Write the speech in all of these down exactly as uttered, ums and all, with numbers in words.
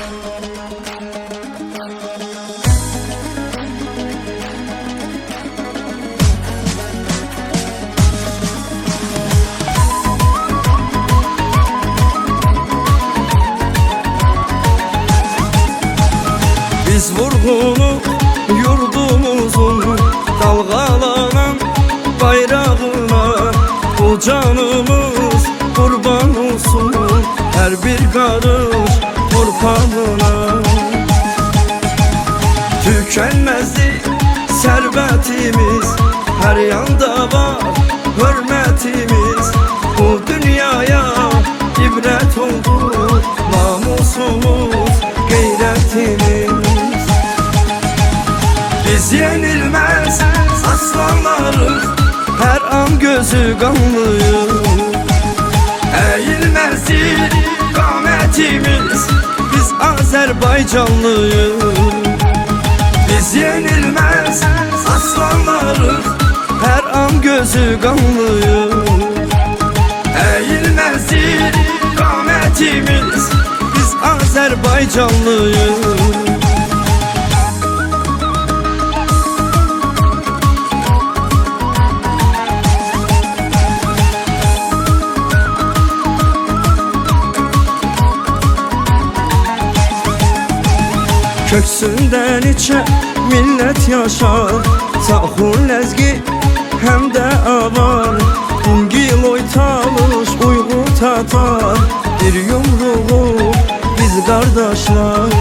Biz vurgunub yurdumuzun dalgalanan bayrağına, bu canımız kurban olsun her bir karış torpağına. Tükenmezdi servetimiz, her yanda var hürmetimiz. Bu dünyaya ibret oldu namusumuz, gayretimiz. Biz yenilmez aslanlarız, her an gözü kanlıyız. Eğilmezdir kametimiz, biz Azerbaycanlıyız. Biz yenilmez aslanlarız, her an gözü kanlıyız. Eğilmezdir kametimiz, biz Azerbaycanlıyız. Köksünden içe millet yaşar, sahur lezgi hem de avar. Ungil oytalış uygu tatar, bir yumruğu biz kardeşler.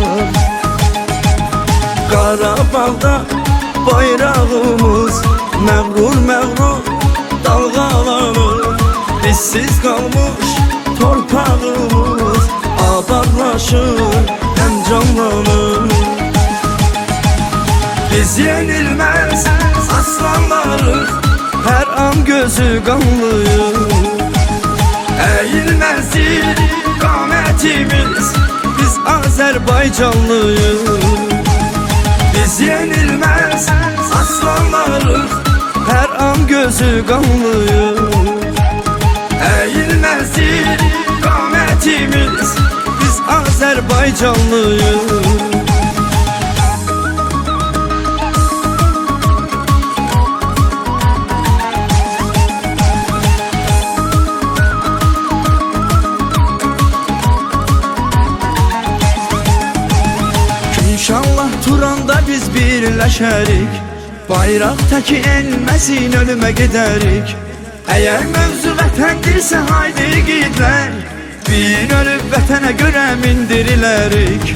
Qarabağda bayrağımız məğrur məğrur dalgalanır. Bizsiz kalmış torpağımız abadlaşır hem canlanır. Biz yenilmez aslanlarız, her an gözü kanlıyız. Eğilmezdir kametimiz, biz Azerbaycanlıyız. Biz yenilmez aslanlarız, her an gözü kanlıyız. Eğilmezdir kametimiz, biz Azerbaycanlıyız. İnşallah Turan'da biz birleşerik, bayraq təki enməsin ölümə gedərik. Əgər mövzu vətəndirsə haydi gidlər, bir ölüb vətənə görə mindirilərik.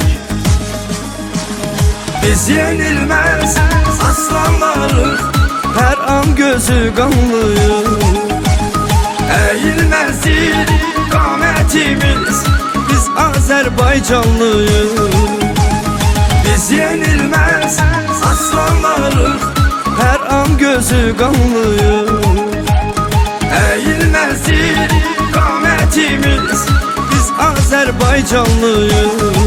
Biz yenilməz aslanlarız, hər an gözü kanlıyız. Eğilmezdir kametimiz, biz Azerbaycanlıyız. Biz yenilmez aslanlarız, her an gözü kanlıyız. Eğilmezdir kametimiz, biz Azerbaycanlıyız.